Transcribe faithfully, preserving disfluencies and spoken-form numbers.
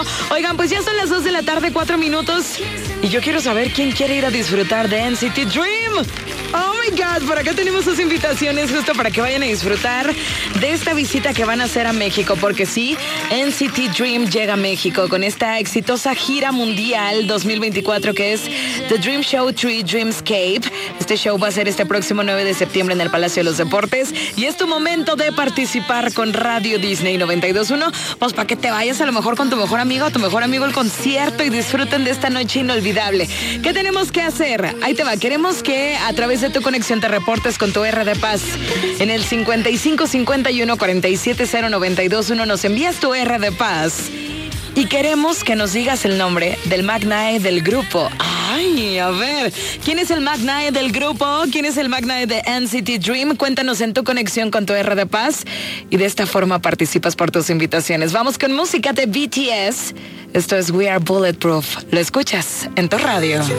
Oigan, pues ya son las dos de la tarde, cuatro minutos. Y yo quiero saber quién quiere ir a disfrutar de N C T Dream. Oh my God, por acá tenemos sus invitaciones justo para que vayan a disfrutar de esta visita que van a hacer a México. Porque sí, N C T Dream llega a México con esta exitosa gira mundial dos mil veinticuatro que es The Dream Show tres Dreamscape. Este show va a ser este próximo nueve de septiembre en el Palacio de los Deportes. Y es tu momento de participar con Radio Disney noventa y dos punto uno. Pues para que te vayas a lo mejor con tu mejor amigo o tu mejor amigo al concierto y disfruten de esta noche inolvidable. ¿Qué tenemos que hacer? Ahí te va. Queremos que a través de tu conexión te reportes con tu R de Paz. En el cincuenta y cinco cincuenta y uno cuarenta y siete cero noventa y dos uno nos envías tu R de Paz. Y queremos que nos digas el nombre del Magnae del grupo. Ay, a ver, ¿quién es el Magnae del grupo? ¿Quién es el Magnae de N C T Dream? Cuéntanos en tu conexión con tu R de Paz. Y de esta forma participas por tus invitaciones. Vamos con música de B T S. Esto es We Are Bulletproof. Lo escuchas en tu radio.